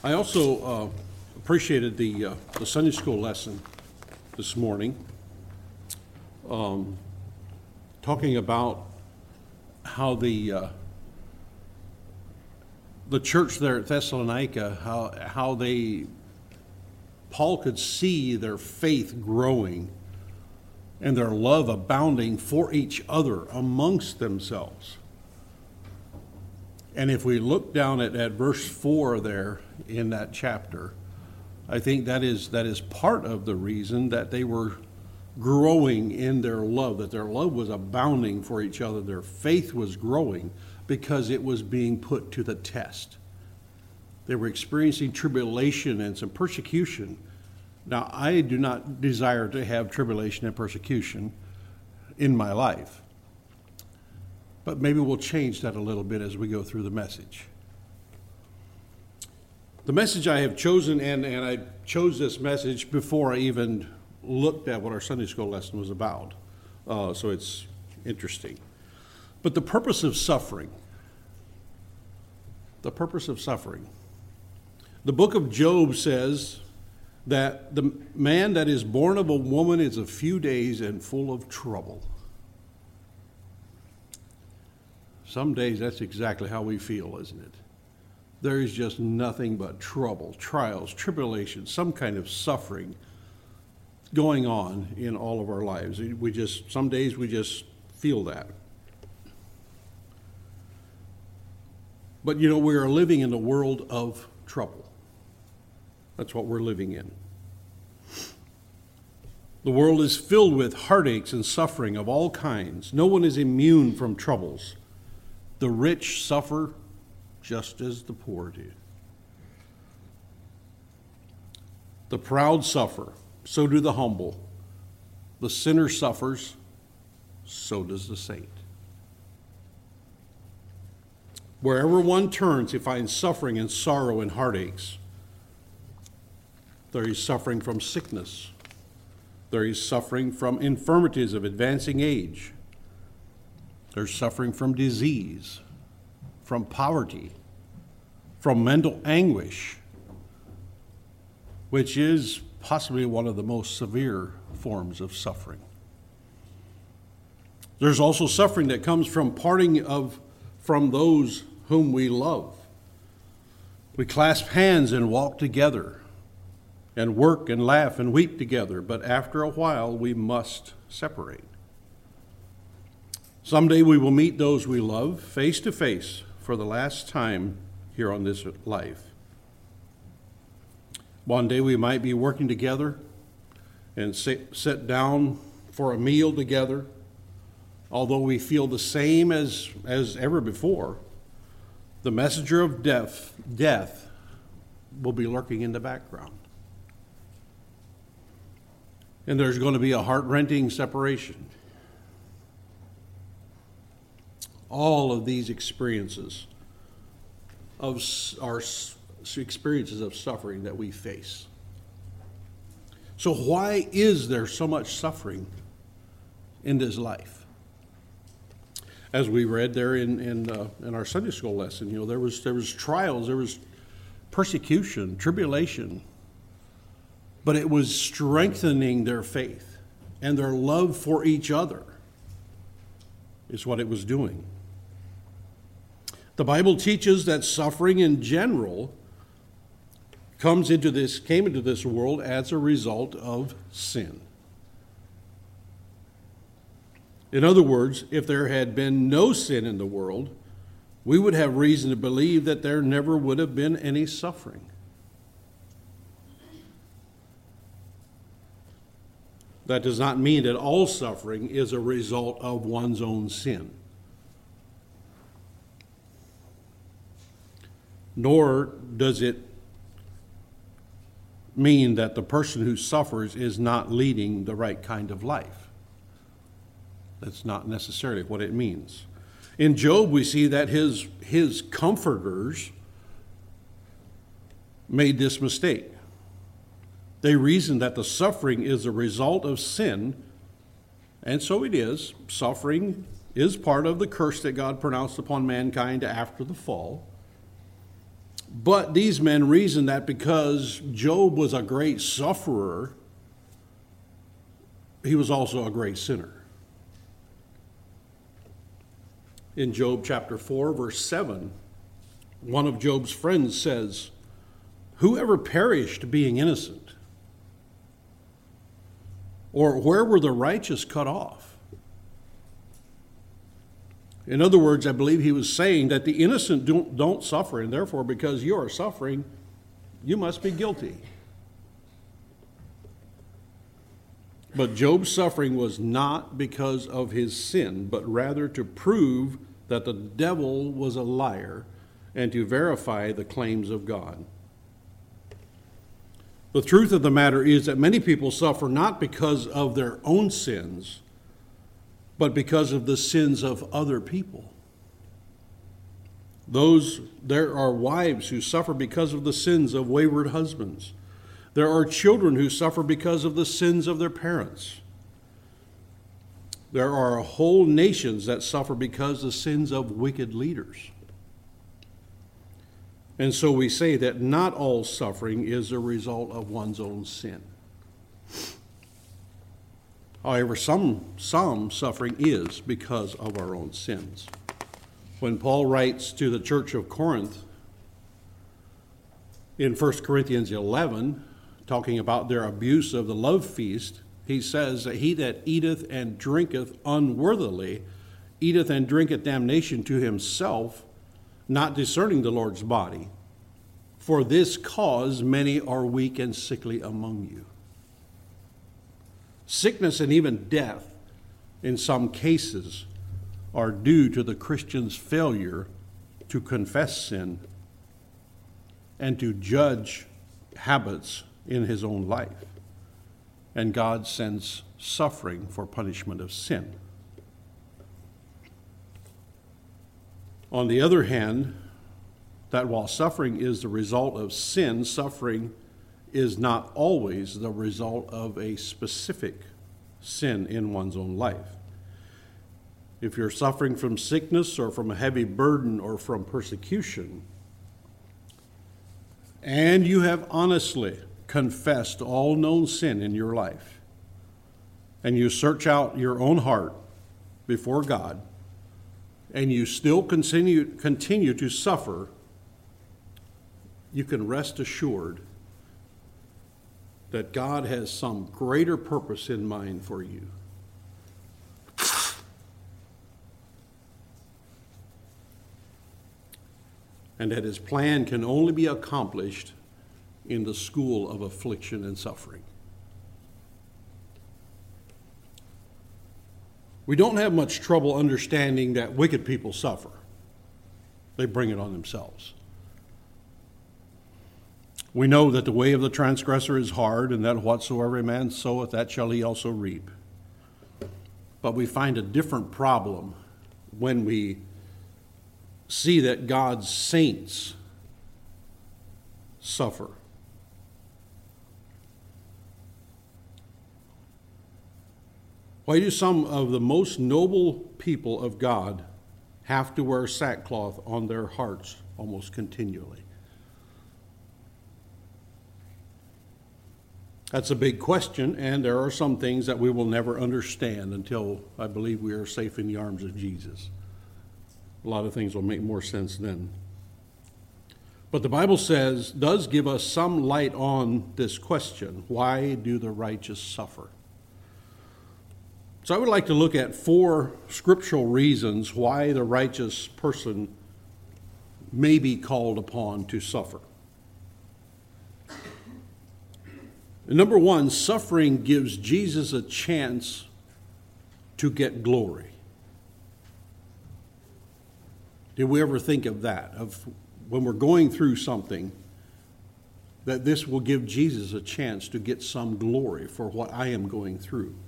I also appreciated the Sunday school lesson this morning, talking about how the church there at Thessalonica, how Paul could see their faith growing and their love abounding for each other amongst themselves. And if we look down at verse 4 there in that chapter, I think that is part of the reason that they were growing in their love, that their love was abounding for each other. Their faith was growing because it was being put to the test. They were experiencing tribulation and some persecution. Now, I do not desire to have tribulation and persecution in my life. But maybe we'll change that a little bit as we go through the message. The message I have chosen, and I chose this message before I even looked at what our Sunday school lesson was about. So it's interesting. But the purpose of suffering. The purpose of suffering. The book of Job says that the man that is born of a woman is a few days and full of trouble. Some days that's exactly how we feel, isn't it? There is just nothing but trouble, trials, tribulations, some kind of suffering going on in all of our lives. Some days we just feel that. But we are living in a world of trouble. That's what we're living in. The world is filled with heartaches and suffering of all kinds. No one is immune from troubles. The rich suffer just as the poor do. The proud suffer, so do the humble. The sinner suffers, so does the saint. Wherever one turns, he finds suffering and sorrow and heartaches. There is suffering from sickness. There is suffering from infirmities of advancing age. There's suffering from disease, from poverty, from mental anguish, which is possibly one of the most severe forms of suffering. There's also suffering that comes from parting from those whom we love. We clasp hands and walk together and work and laugh and weep together, but after a while we must separate. Someday we will meet those we love face to face for the last time here on this life. One day we might be working together and sit down for a meal together. Although we feel the same as ever before, the messenger of death will be lurking in the background. And there's going to be a heart-rending separation. All of these experiences are experiences of suffering that we face. So why is there so much suffering in this life? As we read there in our Sunday school lesson, there was trials, there was persecution, tribulation, but it was strengthening their faith and their love for each other is what it was doing. The Bible teaches that suffering in general came into this world as a result of sin. In other words, if there had been no sin in the world, we would have reason to believe that there never would have been any suffering. That does not mean that all suffering is a result of one's own sin. Nor does it mean that the person who suffers is not leading the right kind of life. That's not necessarily what it means. In Job, we see that his comforters made this mistake. They reasoned that the suffering is a result of sin, and so it is. Suffering is part of the curse that God pronounced upon mankind after the fall. But these men reasoned that because Job was a great sufferer, he was also a great sinner. In Job chapter 4, verse 7, one of Job's friends says, "Whoever perished being innocent? Or where were the righteous cut off?" In other words, I believe he was saying that the innocent don't suffer, and therefore, because you are suffering, you must be guilty. But Job's suffering was not because of his sin, but rather to prove that the devil was a liar and to verify the claims of God. The truth of the matter is that many people suffer not because of their own sins, but because of the sins of other people. There are wives who suffer because of the sins of wayward husbands. There are children who suffer because of the sins of their parents. There are whole nations that suffer because of the sins of wicked leaders. And so we say that not all suffering is a result of one's own sin. However, some suffering is because of our own sins. When Paul writes to the church of Corinth in 1 Corinthians 11, talking about their abuse of the love feast, he says that he that eateth and drinketh unworthily eateth and drinketh damnation to himself, not discerning the Lord's body. For this cause many are weak and sickly among you. Sickness and even death, in some cases, are due to the Christian's failure to confess sin and to judge habits in his own life. And God sends suffering for punishment of sin. On the other hand, that while suffering is the result of sin, suffering is not always the result of a specific sin in one's own life. If you're suffering from sickness or from a heavy burden or from persecution, and you have honestly confessed all known sin in your life, and you search out your own heart before God, and you still continue to suffer, you can rest assured that God has some greater purpose in mind for you. And that his plan can only be accomplished in the school of affliction and suffering. We don't have much trouble understanding that wicked people suffer. They bring it on themselves. We know that the way of the transgressor is hard, and that whatsoever a man soweth, that shall he also reap. But we find a different problem when we see that God's saints suffer. Why do some of the most noble people of God have to wear sackcloth on their hearts almost continually? That's a big question, and there are some things that we will never understand until I believe we are safe in the arms of Jesus. A lot of things will make more sense then. But the Bible does give us some light on this question: why do the righteous suffer? So I would like to look at 4 scriptural reasons why the righteous person may be called upon to suffer. Number 1, suffering gives Jesus a chance to get glory. Did we ever think of that? Of when we're going through something, that this will give Jesus a chance to get some glory for what I am going through.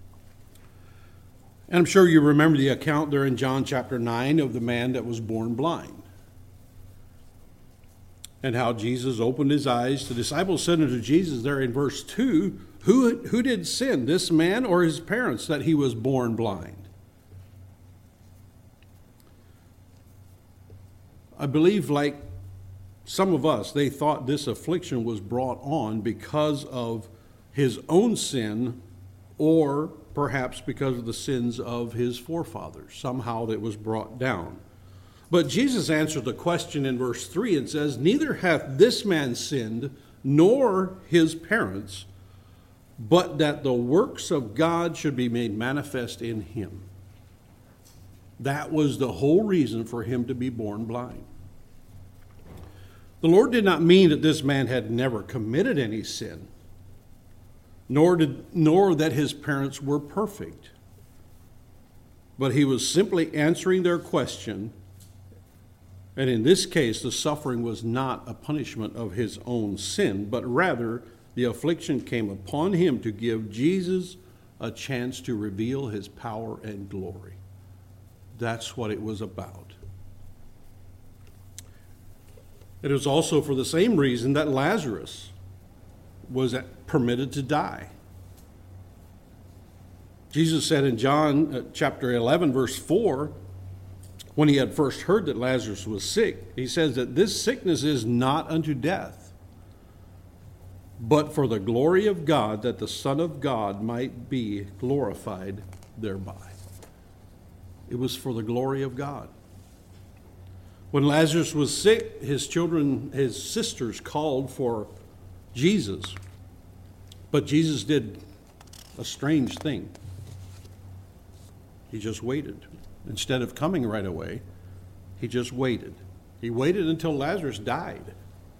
And I'm sure you remember the account there in John chapter 9 of the man that was born blind. And how Jesus opened his eyes. The disciples said unto Jesus there in verse 2, Who did sin, this man or his parents, that he was born blind? I believe, like some of us, they thought this affliction was brought on because of his own sin, or perhaps because of the sins of his forefathers. Somehow it was brought down. But Jesus answered the question in verse 3 and says, "Neither hath this man sinned, nor his parents, but that the works of God should be made manifest in him." That was the whole reason for him to be born blind. The Lord did not mean that this man had never committed any sin, nor that his parents were perfect. But he was simply answering their question, and in this case, the suffering was not a punishment of his own sin, but rather the affliction came upon him to give Jesus a chance to reveal his power and glory. That's what it was about. It was also for the same reason that Lazarus was permitted to die. Jesus said in John chapter 11, verse 4, when he had first heard that Lazarus was sick, he says that this sickness is not unto death, but for the glory of God, that the Son of God might be glorified thereby. It was for the glory of God. When Lazarus was sick, his sisters called for Jesus. But Jesus did a strange thing. He just waited. Instead of coming right away, he just waited. He waited until Lazarus died.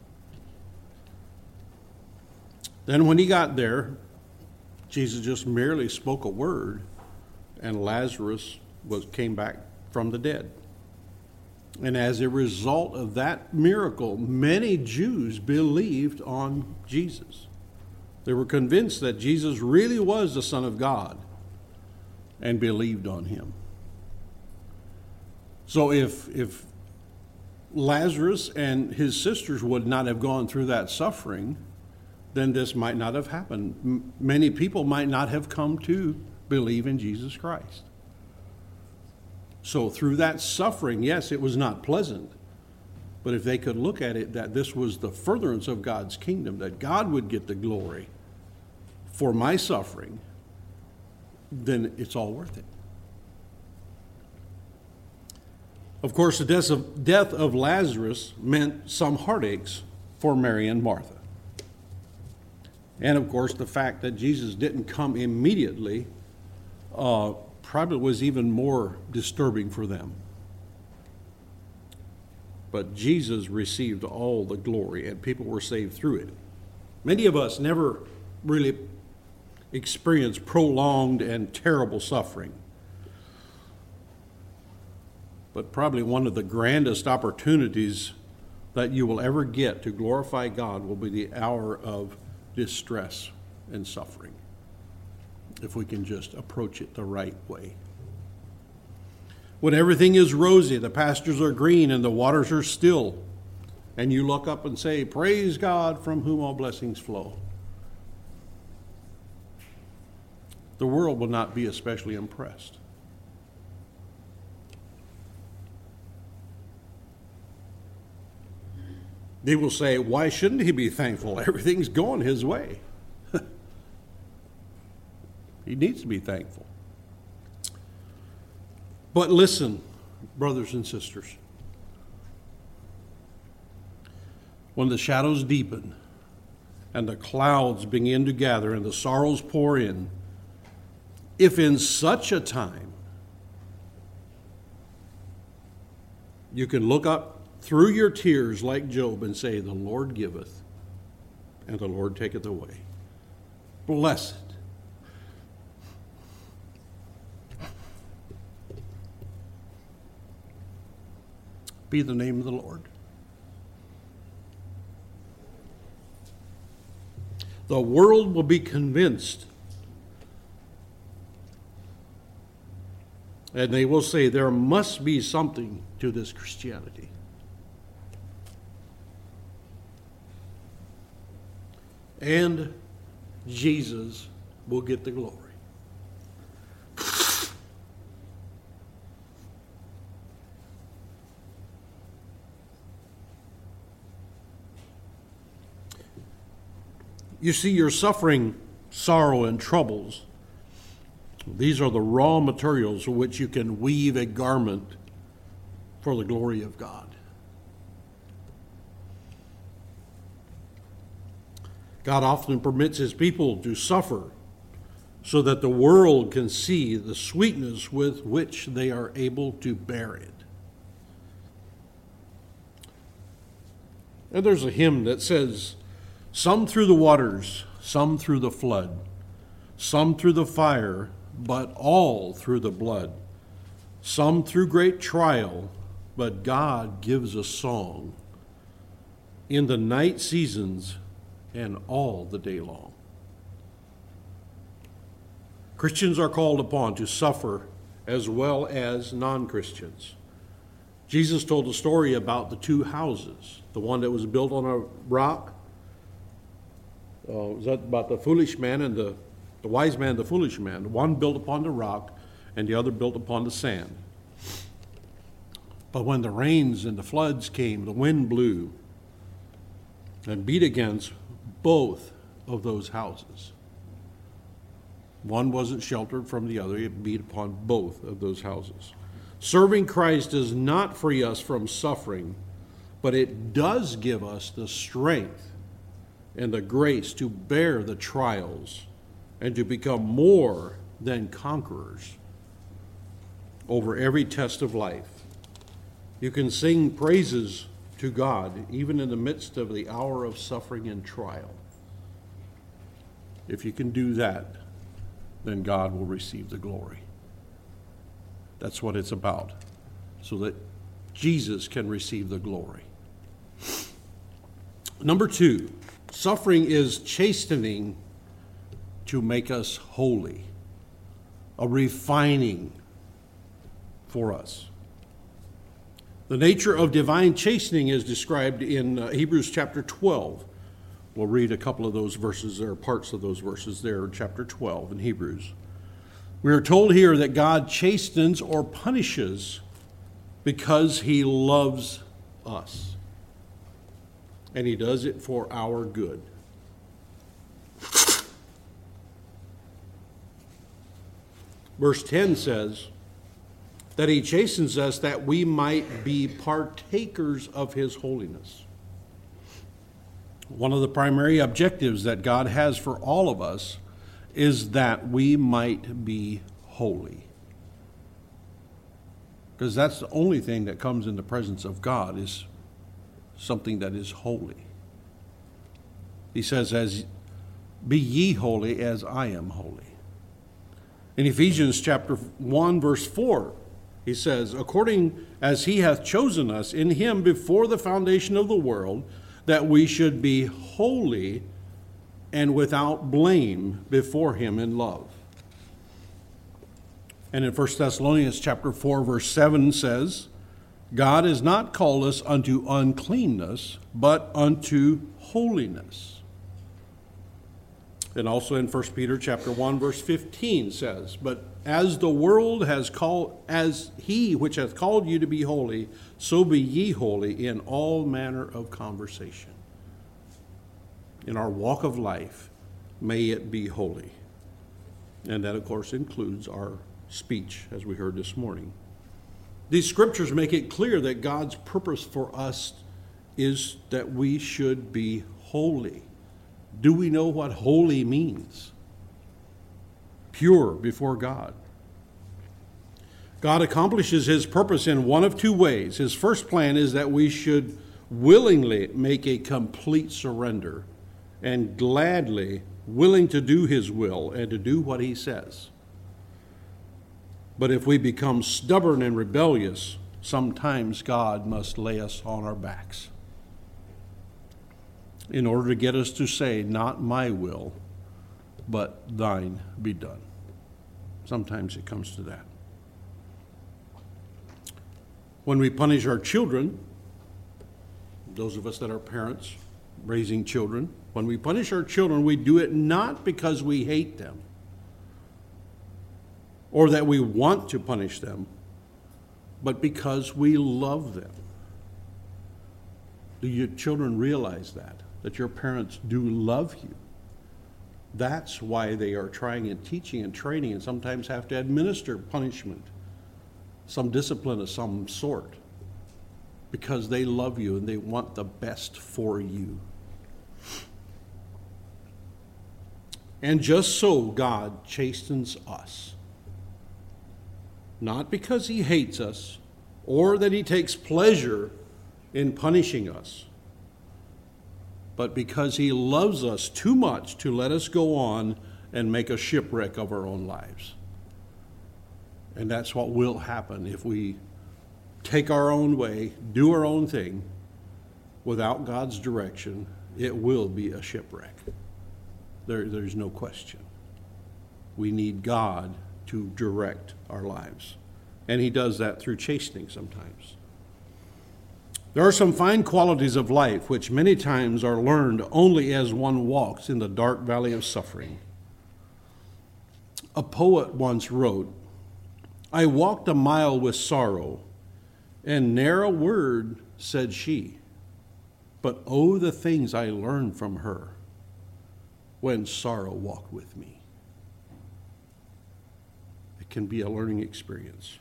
Then when he got there, Jesus just merely spoke a word, and Lazarus came back from the dead. And as a result of that miracle, many Jews believed on Jesus. They were convinced that Jesus really was the Son of God and believed on him. So if Lazarus and his sisters would not have gone through that suffering, then this might not have happened. Many people might not have come to believe in Jesus Christ. So through that suffering, yes, it was not pleasant, but if they could look at it that this was the furtherance of God's kingdom, that God would get the glory for my suffering, then it's all worth it. Of course, the death of Lazarus meant some heartaches for Mary and Martha. And of course, the fact that Jesus didn't come immediately probably was even more disturbing for them. But Jesus received all the glory, and people were saved through it. Many of us never really experienced prolonged and terrible suffering. But probably one of the grandest opportunities that you will ever get to glorify God will be the hour of distress and suffering, if we can just approach it the right way. When everything is rosy, the pastures are green and the waters are still, and you look up and say, "Praise God, from whom all blessings flow," the world will not be especially impressed. They will say, "Why shouldn't he be thankful? Everything's going his way." He needs to be thankful. But listen, brothers and sisters, when the shadows deepen and the clouds begin to gather and the sorrows pour in, if in such a time you can look up through your tears like Job and say, "The Lord giveth, and the Lord taketh away. Blessed be the name of the Lord." The world will be convinced, and they will say there must be something to this Christianity. And Jesus will get the glory. You see, your suffering, sorrow, and troubles, these are the raw materials of which you can weave a garment for the glory of God. God often permits his people to suffer so that the world can see the sweetness with which they are able to bear it. And there's a hymn that says, some through the waters, some through the flood, some through the fire, but all through the blood. Some through great trial, but God gives a song in the night seasons and all the day long. Christians are called upon to suffer as well as non-Christians. Jesus told a story about the two houses, the one that was built on a rock. Was that about the foolish man and the wise man and the foolish man? The one built upon the rock and the other built upon the sand. But when the rains and the floods came, the wind blew and beat against both of those houses. One wasn't sheltered from the other. It beat upon both of those houses. Serving Christ does not free us from suffering, but it does give us the strength and the grace to bear the trials and to become more than conquerors over every test of life. You can sing praises to God even in the midst of the hour of suffering and trial. If you can do that, then God will receive the glory. That's what it's about, so that Jesus can receive the glory. Number 2, suffering is chastening to make us holy, a refining for us. The nature of divine chastening is described in Hebrews chapter 12. We'll read a couple of those verses, or parts of those verses there, chapter 12 in Hebrews. We are told here that God chastens or punishes because he loves us. And he does it for our good. Verse 10 says that he chastens us that we might be partakers of his holiness. One of the primary objectives that God has for all of us is that we might be holy. Because that's the only thing that comes in the presence of God, is something that is holy. He says, be ye holy as I am holy. In Ephesians chapter 1, verse 4, he says, according as he hath chosen us in him before the foundation of the world, that we should be holy and without blame before him in love. And in 1 Thessalonians chapter 4, verse 7 says, God has not called us unto uncleanness, but unto holiness. And also in 1 Peter chapter 1, verse 15 says, but as the world has called, as he which hath called you to be holy, so be ye holy in all manner of conversation. In our walk of life, may it be holy. And that, of course, includes our speech, as we heard this morning. These scriptures make it clear that God's purpose for us is that we should be holy. Do we know what holy means? Pure before God. God accomplishes his purpose in one of two ways. His first plan is that we should willingly make a complete surrender and gladly willing to do his will and to do what he says. But if we become stubborn and rebellious, sometimes God must lay us on our backs in order to get us to say, not my will, but thine be done. Sometimes it comes to that. When we punish our children, those of us that are parents raising children, when we punish our children, we do it not because we hate them or that we want to punish them, but because we love them. Do your children realize that your parents do love you That's why they are trying and teaching and training and sometimes have to administer punishment, some discipline of some sort, because they love you and they want the best for you. And just so God chastens us, not because he hates us or that he takes pleasure in punishing us, but because he loves us too much to let us go on and make a shipwreck of our own lives. And that's what will happen if we take our own way, do our own thing, without God's direction. It will be a shipwreck. There's no question. We need God to direct our lives. And he does that through chastening sometimes. There are some fine qualities of life which many times are learned only as one walks in the dark valley of suffering. A poet once wrote, "I walked a mile with sorrow, and ne'er a word said she. But oh, the things I learned from her when sorrow walked with me." It can be a learning experience.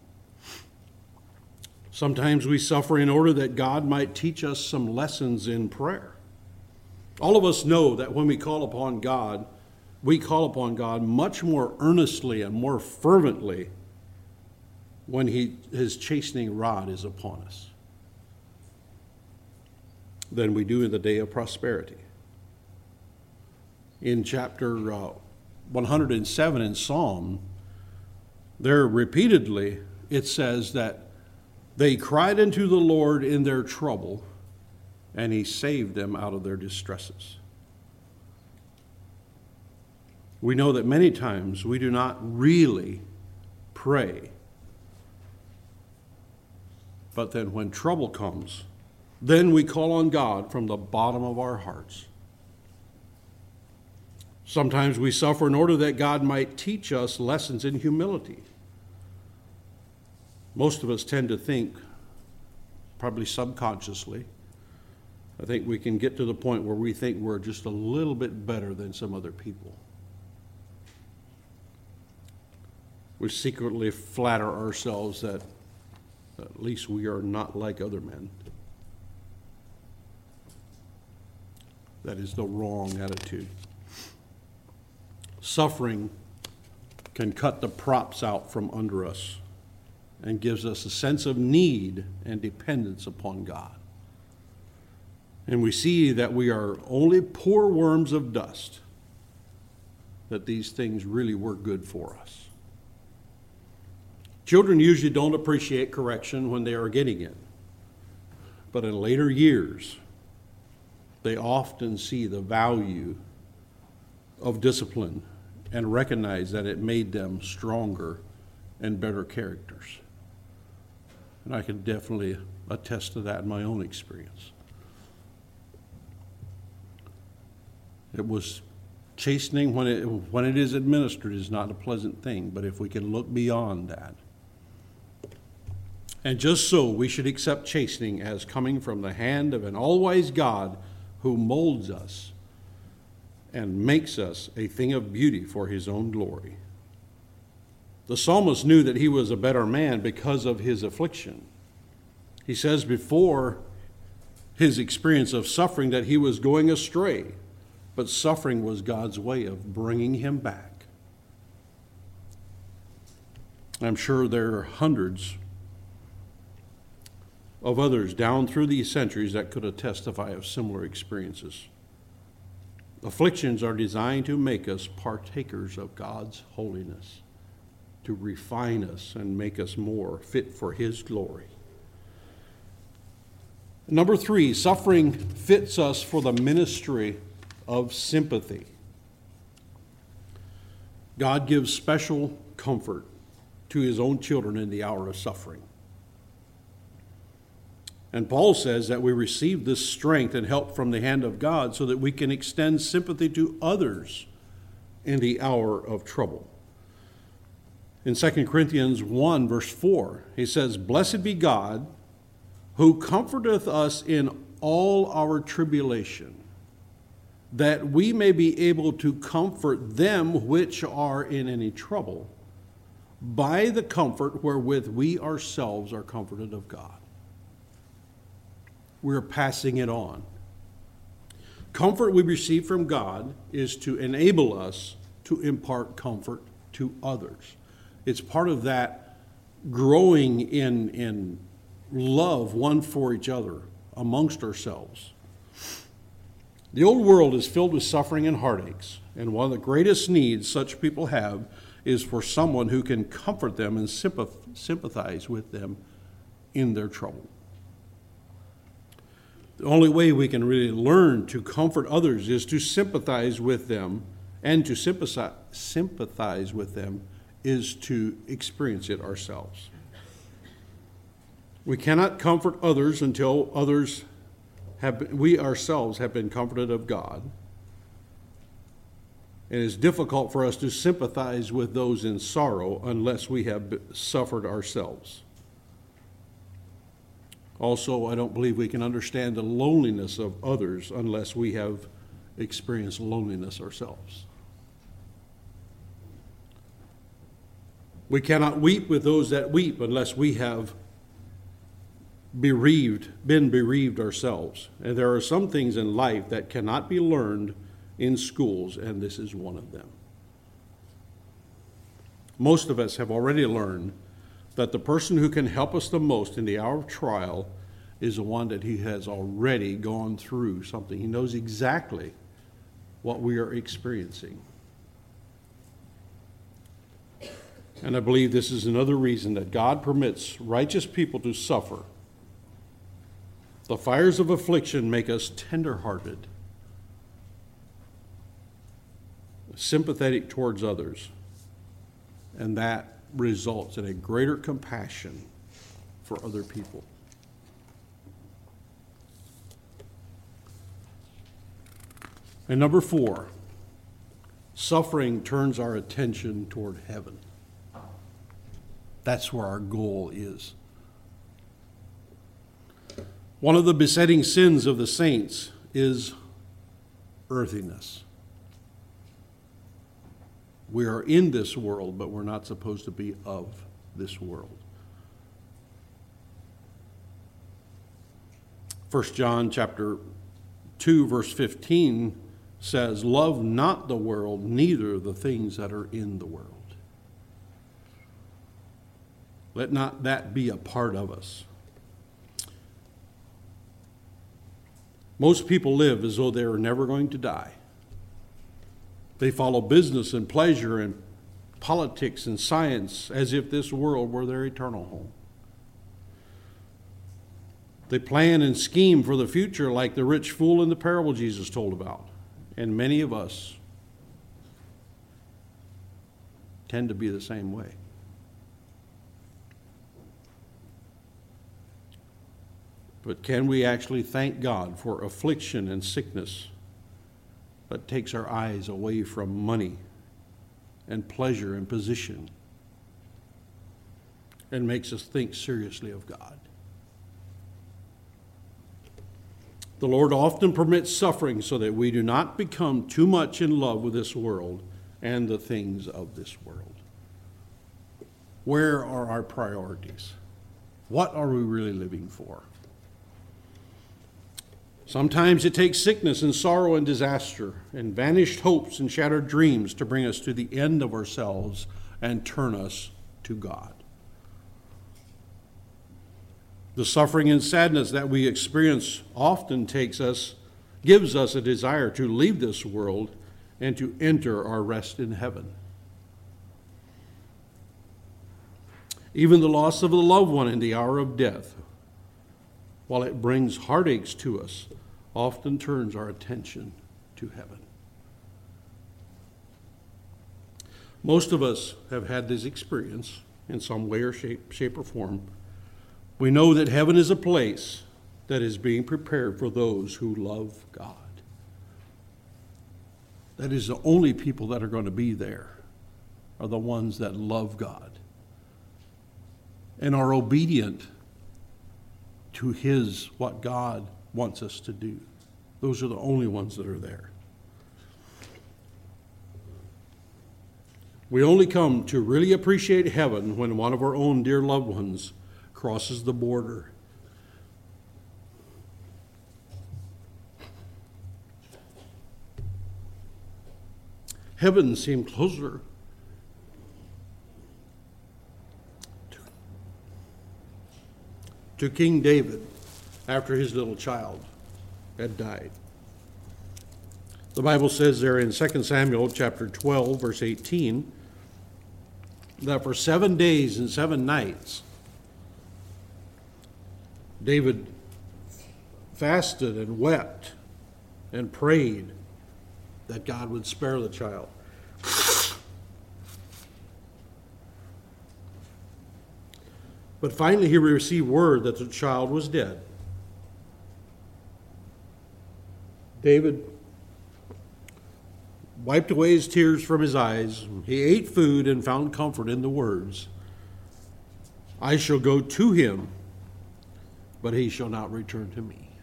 Sometimes we suffer in order that God might teach us some lessons in prayer. All of us know that when we call upon God much more earnestly and more fervently when his chastening rod is upon us than we do in the day of prosperity. In chapter 107 in Psalm, there repeatedly it says that they cried unto the Lord in their trouble, and he saved them out of their distresses. We know that many times we do not really pray. But then when trouble comes, then we call on God from the bottom of our hearts. Sometimes we suffer in order that God might teach us lessons in humility. Most of us tend to think, probably subconsciously, I think we can get to the point where we think we're just a little bit better than some other people. We secretly flatter ourselves that at least we are not like other men. That is the wrong attitude. Suffering can cut the props out from under us and gives us a sense of need and dependence upon God. And we see that we are only poor worms of dust, that these things really were good for us. Children usually don't appreciate correction when they are getting it, but in later years, they often see the value of discipline and recognize that it made them stronger and better characters. And I can definitely attest to that in my own experience. It was chastening when it is administered is not a pleasant thing, but if we can look beyond that. And just so we should accept chastening as coming from the hand of an all-wise God who molds us and makes us a thing of beauty for his own glory. The psalmist knew that he was a better man because of his affliction. He says before his experience of suffering that he was going astray, but suffering was God's way of bringing him back. I'm sure there are hundreds of others down through the centuries that could testify of similar experiences. Afflictions are designed to make us partakers of God's holiness, to refine us and make us more fit for his glory. Number 3, suffering fits us for the ministry of sympathy. God gives special comfort to his own children in the hour of suffering. And Paul says that we receive this strength and help from the hand of God so that we can extend sympathy to others in the hour of trouble. In 2 Corinthians 1, verse 4, he says, "Blessed be God, who comforteth us in all our tribulation, that we may be able to comfort them which are in any trouble by the comfort wherewith we ourselves are comforted of God. We're passing it on. Comfort we receive from God is to enable us to impart comfort to others. It's part of that growing in love one for each other amongst ourselves. The old world is filled with suffering and heartaches, and one of the greatest needs such people have is for someone who can comfort them and sympathize with them in their trouble. The only way we can really learn to comfort others is to sympathize with them, and to sympathize with them is to experience it ourselves. We cannot comfort others until we ourselves have been comforted of God. It is difficult for us to sympathize with those in sorrow unless we have suffered ourselves. Also, I don't believe we can understand the loneliness of others unless we have experienced loneliness ourselves. We cannot weep with those that weep unless we have been bereaved ourselves. And there are some things in life that cannot be learned in schools, and this is one of them. Most of us have already learned that the person who can help us the most in the hour of trial is the one that he has already gone through something. He knows exactly what we are experiencing. And I believe this is another reason that God permits righteous people to suffer. The fires of affliction make us tender-hearted, sympathetic towards others, and that results in a greater compassion for other people. And number 4, suffering turns our attention toward heaven. That's where our goal is. One of the besetting sins of the saints is earthiness. We are in this world, but we're not supposed to be of this world. 1 John chapter 2, verse 15 says, "Love not the world, neither the things that are in the world." Let not that be a part of us. Most people live as though they are never going to die. They follow business and pleasure and politics and science as if this world were their eternal home. They plan and scheme for the future like the rich fool in the parable Jesus told about. And many of us tend to be the same way. But can we actually thank God for affliction and sickness that takes our eyes away from money and pleasure and position and makes us think seriously of God? The Lord often permits suffering so that we do not become too much in love with this world and the things of this world. Where are our priorities? What are we really living for? Sometimes it takes sickness and sorrow and disaster and vanished hopes and shattered dreams to bring us to the end of ourselves and turn us to God. The suffering and sadness that we experience often gives us a desire to leave this world and to enter our rest in heaven. Even the loss of a loved one in the hour of death, while it brings heartaches to us, often turns our attention to heaven. Most of us have had this experience in some way or shape or form. We know that heaven is a place that is being prepared for those who love God. That is, the only people that are going to be there are the ones that love God and are obedient to what God wants us to do. Those are the only ones that are there. We only come to really appreciate heaven when one of our own dear loved ones crosses the border. Heaven seemed closer to King David after his little child had died. The Bible says there in 2 Samuel chapter 12, verse 18, that for 7 days and 7 nights, David fasted and wept and prayed that God would spare the child. But finally he received word that the child was dead. David wiped away his tears from his eyes. He ate food and found comfort in the words, "I shall go to him, but he shall not return to me."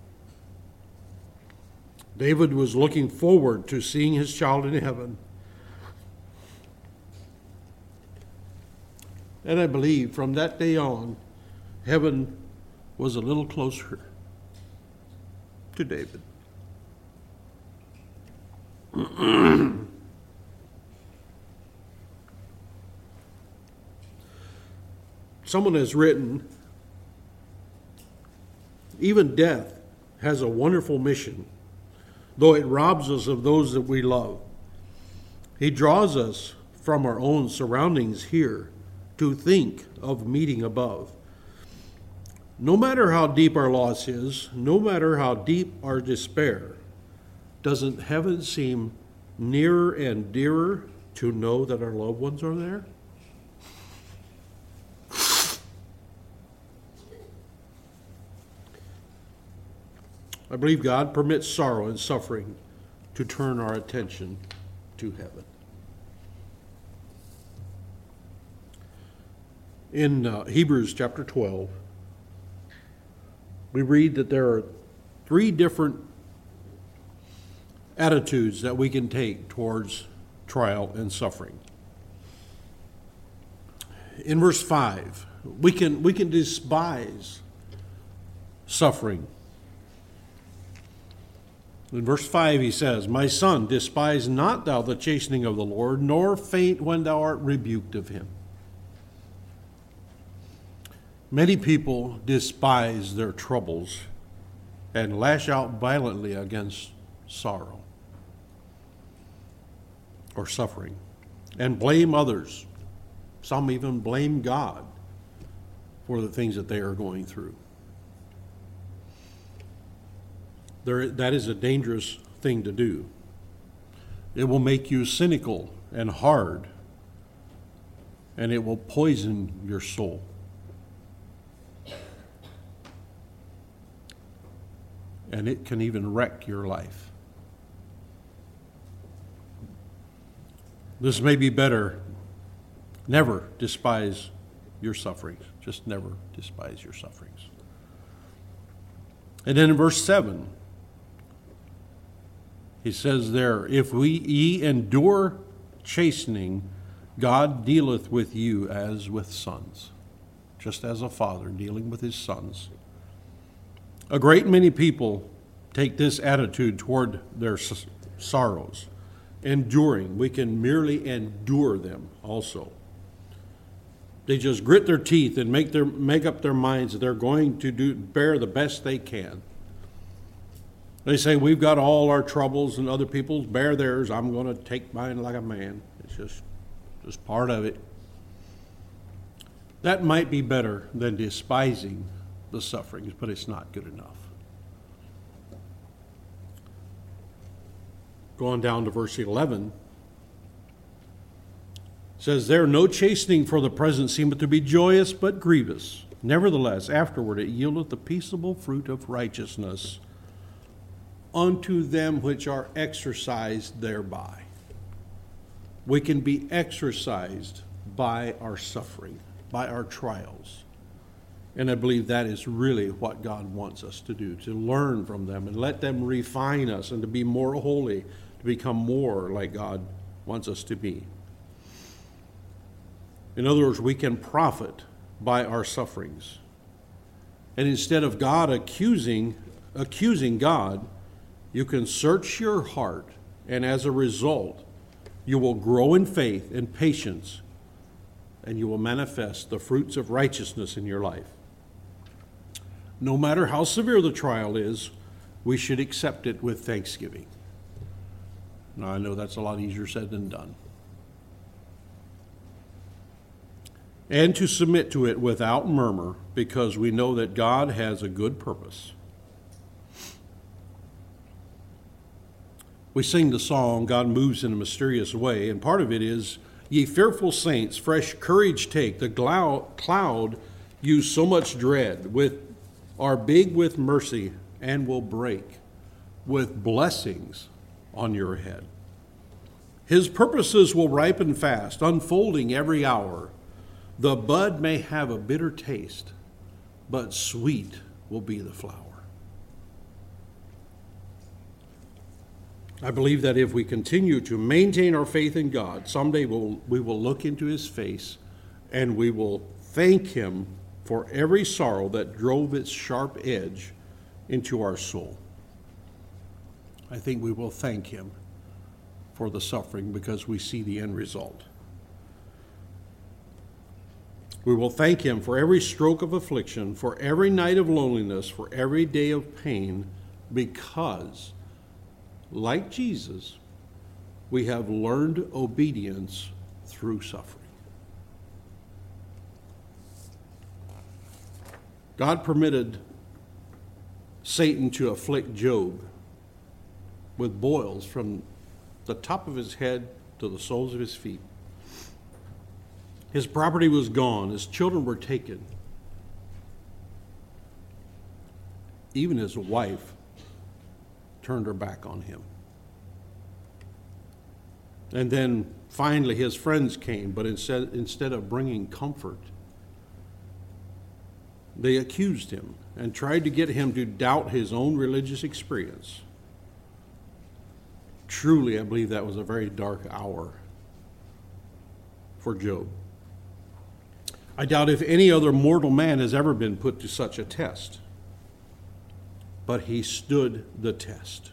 David was looking forward to seeing his child in heaven. And I believe from that day on, heaven was a little closer to David. Someone has written, even death has a wonderful mission, though it robs us of those that we love. He draws us from our own surroundings here to think of meeting above. No matter how deep our loss is, no matter how deep our despair, doesn't heaven seem nearer and dearer to know that our loved ones are there? I believe God permits sorrow and suffering to turn our attention to heaven. In Hebrews chapter 12, we read that there are 3 different attitudes that we can take towards trial and suffering. In verse 5, we can despise suffering. In verse 5 he says, "My son, despise not thou the chastening of the Lord, nor faint when thou art rebuked of him." Many people despise their troubles and lash out violently against sorrow or suffering and blame others. Some even blame God for the things that they are going through. That is a dangerous thing to do. It will make you cynical and hard, and it will poison your soul. And it can even wreck your life. This may be better. Never despise your sufferings. Just never despise your sufferings. And then in verse 7, he says there, "If ye endure chastening, God dealeth with you as with sons," just as a father dealing with his sons. A great many people take this attitude toward their sorrows, enduring. We can merely endure them also. They just grit their teeth and make up their minds that they're going to bear the best they can. They say, we've got all our troubles and other people bear theirs. I'm going to take mine like a man. It's just part of it. That might be better than despising the sufferings, but it's not good enough. Going down to verse 11, it says, "There no chastening for the present seemeth to be joyous, but grievous. Nevertheless, afterward it yieldeth the peaceable fruit of righteousness unto them which are exercised thereby." We can be exercised by our suffering, by our trials. And I believe that is really what God wants us to do, to learn from them and let them refine us and to be more holy, to become more like God wants us to be. In other words, we can profit by our sufferings. And instead of God accusing God, you can search your heart, and as a result, you will grow in faith and patience, and you will manifest the fruits of righteousness in your life. No matter how severe the trial is, we should accept it with thanksgiving. Now, I know that's a lot easier said than done. And to submit to it without murmur, because we know that God has a good purpose. We sing the song, God Moves in a Mysterious Way, and part of it is, ye fearful saints, fresh courage take, the cloud you so much dread, are big with mercy and will break with blessings on your head. His purposes will ripen fast, unfolding every hour. The bud may have a bitter taste, but sweet will be the flower. I believe that if we continue to maintain our faith in God, someday we will look into his face and we will thank him for every sorrow that drove its sharp edge into our soul. I think we will thank him for the suffering because we see the end result. We will thank him for every stroke of affliction, for every night of loneliness, for every day of pain, because, like Jesus, we have learned obedience through suffering. God permitted Satan to afflict Job with boils from the top of his head to the soles of his feet. His property was gone. His children were taken. Even his wife turned her back on him. And then finally his friends came, but instead of bringing comfort, they accused him and tried to get him to doubt his own religious experience. Truly, I believe that was a very dark hour for Job. I doubt if any other mortal man has ever been put to such a test. But he stood the test.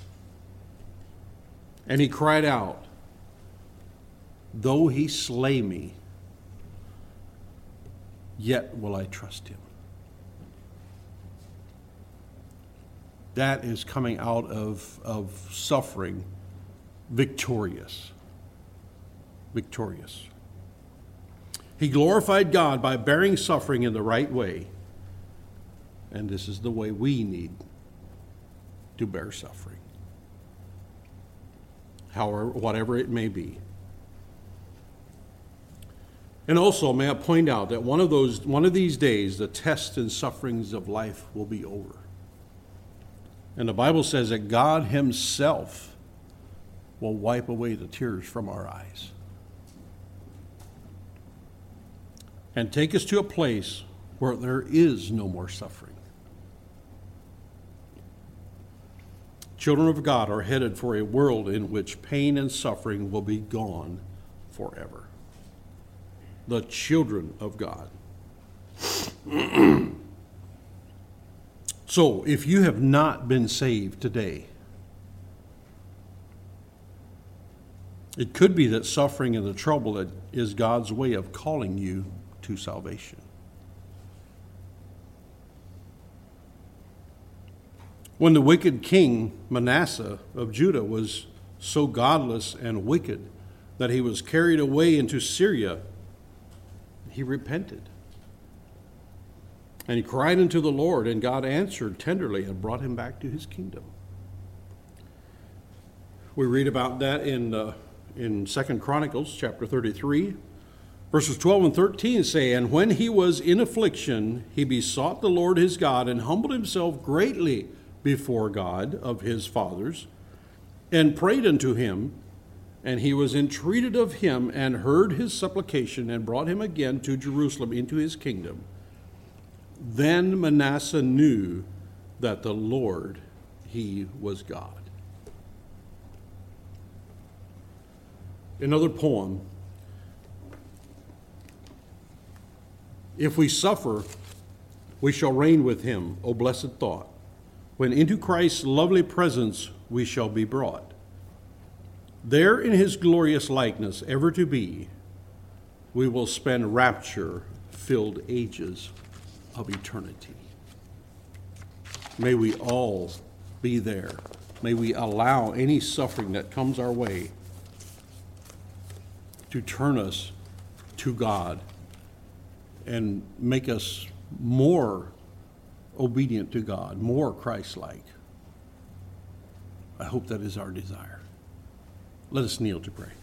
And he cried out, though he slay me, yet will I trust him. That is coming out of suffering victorious. Victorious. He glorified God by bearing suffering in the right way. And this is the way we need to bear suffering. However, whatever it may be. And also, may I point out that one of these days, the tests and sufferings of life will be over. And the Bible says that God himself will wipe away the tears from our eyes and take us to a place where there is no more suffering. Children of God are headed for a world in which pain and suffering will be gone forever. The children of God. So, if you have not been saved today, it could be that suffering and the trouble is God's way of calling you to salvation. When the wicked king Manasseh of Judah was so godless and wicked that he was carried away into Syria, he repented. And he cried unto the Lord, and God answered tenderly and brought him back to his kingdom. We read about that in 2 Chronicles chapter 33. Verses 12 and 13 say, and when he was in affliction, he besought the Lord his God and humbled himself greatly before God of his fathers and prayed unto him. And he was entreated of him and heard his supplication and brought him again to Jerusalem into his kingdom. Then Manasseh knew that the Lord, he was God. Another poem If we suffer, we shall reign with him, O blessed thought. When into Christ's lovely presence we shall be brought. There in his glorious likeness ever to be, we will spend rapture-filled ages of eternity. May we all be there. May we allow any suffering that comes our way to turn us to God and make us more obedient to God, more Christ-like. I hope that is our desire. Let us kneel to pray.